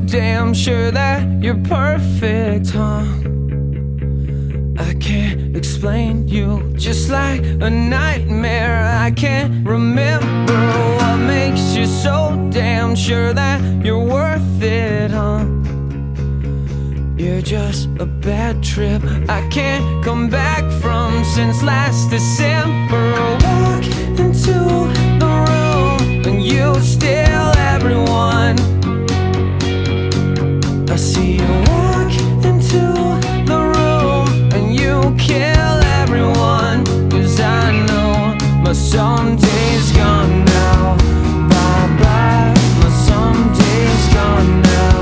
damn sure that you're perfect, huh? I can't explain you, just like a nightmare. I can't remember what makes you so damn sure that you're worth it, huh? You're just a bad trip I can't come back from since last December. Walk into the room and you steal everyone. I see you walk into the room and you kill everyone, 'cause I know my someday